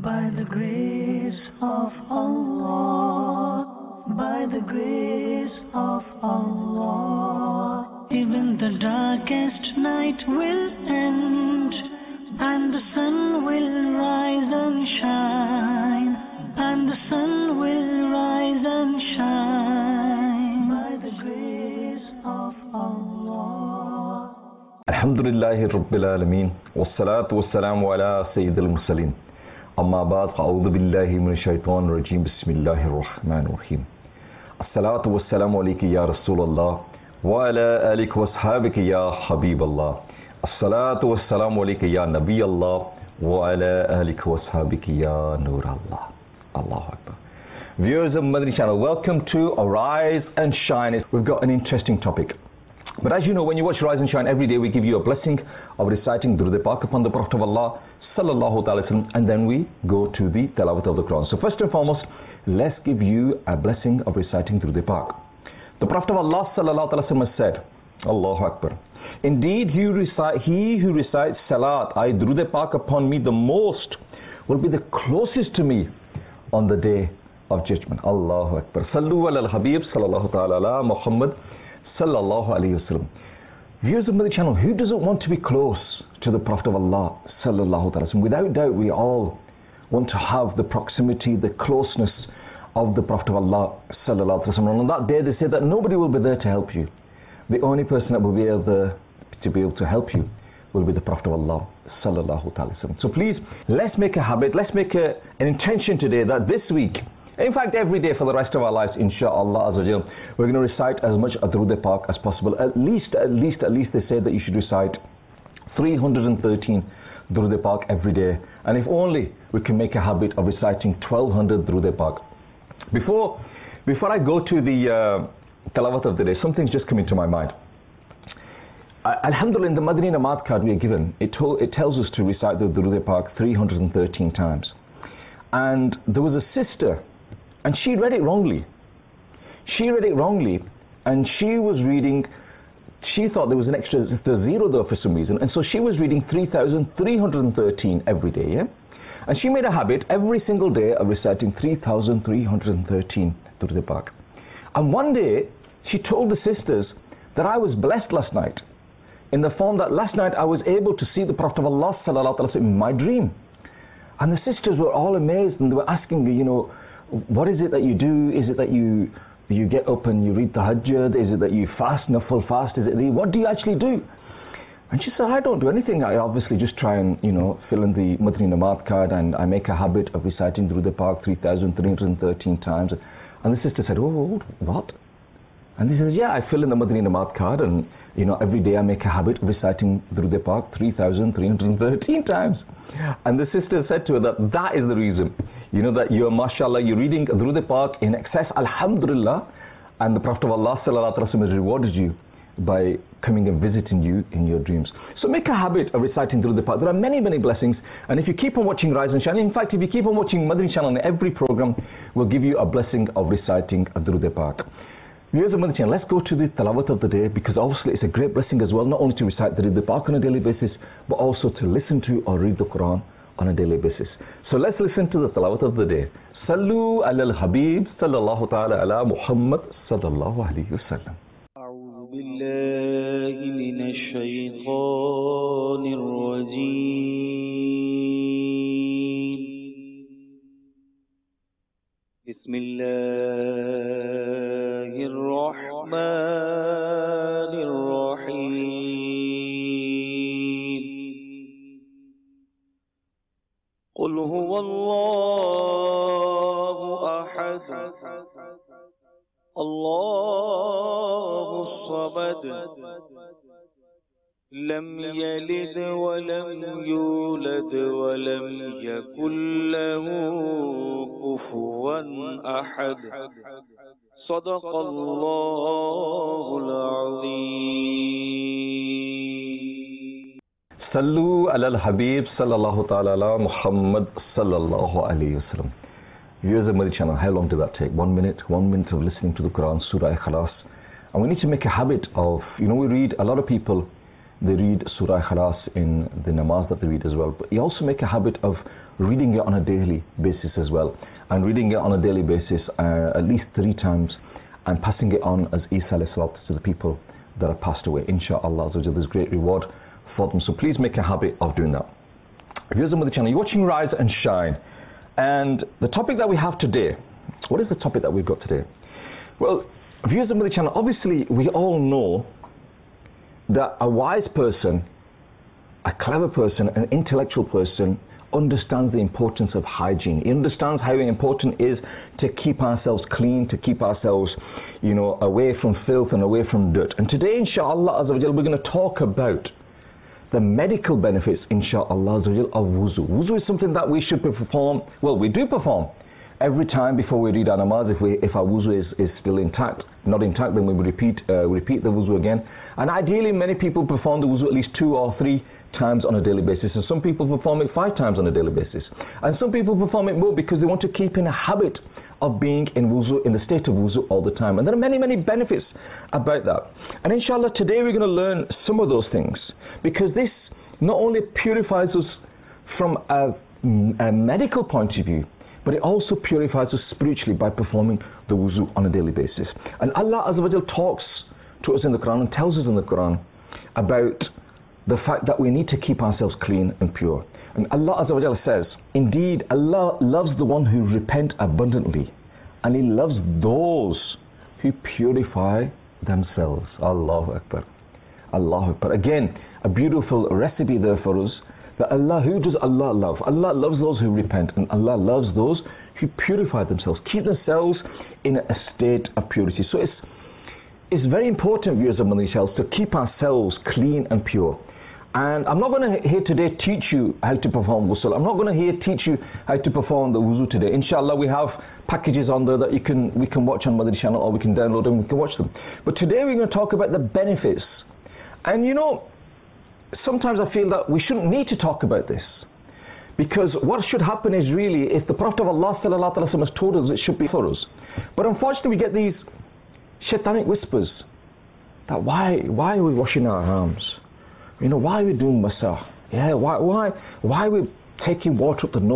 By the grace of Allah, by the grace of Allah, even the darkest night will end, and the sun will rise and shine, and the sun will rise and shine, by the grace of Allah. Alhamdulillahi Rabbil Alameen, wassalatu wassalamu ala Sayyidil Mursaleen. Amma ba'd, a'udhu billahi minash shaitanir rajeem, bismillahir rahmanir rahim. As-salatu wassalamu alayka ya Rasulallah, wa ala alika wa ashabika ya Habiballah. As-salatu wassalamu alayka ya Nabiyallah, wa ala alika wa ashabika ya Nurallah. Allahu Akbar. Viewers of Madani Channel, welcome to Arise and Shine. We've got an interesting topic. But as you know, when you watch Rise and Shine every day, we give you a blessing of reciting Durud Pak upon the Prophet of Allah sallallahu ta'ala sallam, and then we go to the Tilawat of the Quran. So first and foremost, let's give you a blessing of reciting Durud Pak. The Prophet of Allah sallallahu ta'ala sallam has said, Allahu Akbar, indeed he who recites Salat, Durud Pak upon me the most, will be the closest to me on the day of judgment. Allahu Akbar. Sallu ala al-Habib sallallahu ta'ala ala Muhammad sallallahu alayhi wa sallam. Viewers of Madani Channel, who doesn't want to be close to the Prophet of Allah sallallahu alayhi wa sallam? Without doubt, we all want to have the proximity, the closeness of the Prophet of Allah sallallahu alayhi wa sallam. And on that day, they say that nobody will be there to help you. The only person that will be able to help you will be the Prophet of Allah sallallahu alayhi wa sallam. So please, let's make a habit, let's make an intention today that this week, in fact every day for the rest of our lives, inshallah azawajal, we're going to recite as much Durud Pak as possible. At least they say that you should recite 313 Durud Pak every day. And if only we can make a habit of reciting 1200 Durud Pak. Before I go to the Tilawat of the day, something's just come into my mind. Alhamdulillah, in the Madani Namaz card we are given, it tells us to recite the Durud Pak 313 times. And there was a sister, and she read it wrongly. And she was reading, she thought there was an extra zero there for some reason, and so she was reading 3,313 every day, yeah? And she made a habit every single day of reciting 3,313 Durud Pak. And one day, she told the sisters that I was blessed last night, in the form that last night I was able to see the Prophet of Allah sallallahu alaihi wasallam in my dream. And the sisters were all amazed, and they were asking me, what is it that you do? Is it that you get up and you read Tahajjud? Is it that you fast, Nafal fast? What do you actually do? And she said, I don't do anything. I obviously just try and, fill in the Madani Namaz card, and I make a habit of reciting Durud Pak 3,313 times. And the sister said, oh, what? And he says, yeah, I fill in the Madani Namaz card, and, every day I make a habit of reciting Durud Pak 3,313 times. And the sister said to her that is the reason, that you're, mashallah, you're reading Durud Pak in excess, alhamdulillah, and the Prophet of Allah sallallahu alaihi wasallam has rewarded you by coming and visiting you in your dreams. So make a habit of reciting Durud Pak. There are many, many blessings, and if you keep on watching Rise and Shine, in fact, if you keep on watching Madani Channel, on every program will give you a blessing of reciting Durud Pak. Viewers of Madani Channel, let's go to the Tilawat of the day, because obviously it's a great blessing as well, not only to recite Durud Pak on a daily basis, but also to listen to or read the Quran on a daily basis. So let's listen to the Tilawat of the day. Sallu ala al-Habib sallallahu ta'ala ala Muhammad sallallahu alayhi wa sallam. أعوذ بالله من الشيطان الرجيم. بسم الله الرحمن الرحيم. قل هو الله أحد الله الصمد لم يلد ولم يولد ولم يكن له كفوا أحد صدق الله العظيم. Sallu ala al-Habib sallallahu ta'ala ala Muhammad sallallahu alayhi wa sallam. Viewers of Madani Channel, how long did that take? 1 minute? 1 minute of listening to the Quran, Surah Ikhlas. And we need to make a habit of, we read, a lot of people, they read Surah Khalas in the namaz that they read as well. But you also make a habit of reading it on a daily basis as well, and reading it on a daily basis at least 3 times, and passing it on as Isa alayhi salatu to the people that have passed away. Inshallah, there's great reward for them. So please make a habit of doing that. Viewers of the channel, you're watching Rise and Shine, and the topic that we have today, what is the topic that we've got today? Well, viewers of the channel, obviously we all know that a wise person, a clever person, an intellectual person understands the importance of hygiene. He understands how important it is to keep ourselves clean, to keep ourselves, away from filth and away from dirt. And today, inshallah, we're going to talk about the medical benefits, inshallah, of wuzu. Wuzu is something that we should perform, well, we do perform every time before we read our namaz. If our wuzu is still intact, not intact, then we repeat the wuzu again. And ideally, many people perform the wuzu at least 2 or 3 times on a daily basis, and some people perform it 5 times on a daily basis, and some people perform it more because they want to keep in a habit of being in wuzu, in the state of wuzu all the time. And there are many, many benefits about that. And inshallah, today we're going to learn some of those things, because this not only purifies us from a medical point of view, but it also purifies us spiritually by performing the wuzu on a daily basis. And Allah Azza wa Jal talks to us in the Quran and tells us in the Quran about the fact that we need to keep ourselves clean and pure. And Allah Azza wa Jal says, indeed, Allah loves the one who repent abundantly, and He loves those who purify themselves. Allahu Akbar. Allahu Akbar. Again, a beautiful recipe there for us, that who does Allah love? Allah loves those who repent, and Allah loves those who purify themselves, keep themselves in a state of purity. So it's very important, viewers of Madani Shells, to keep ourselves clean and pure. And I'm not going to here today teach you how to perform ghusl. I'm not going to here teach you how to perform the wuzu today. Inshallah, we have packages on there that we can watch on Madani channel, or we can download them, we can watch them. But today we're going to talk about the benefits. And sometimes I feel that we shouldn't need to talk about this, because what should happen is really, if the Prophet of Allah sallallahu alaihi wasallam has told us, it should be for us. But unfortunately, we get these shaitanic whispers that why are we washing our arms? Why are we doing masah? Yeah, why are we taking water up the nose?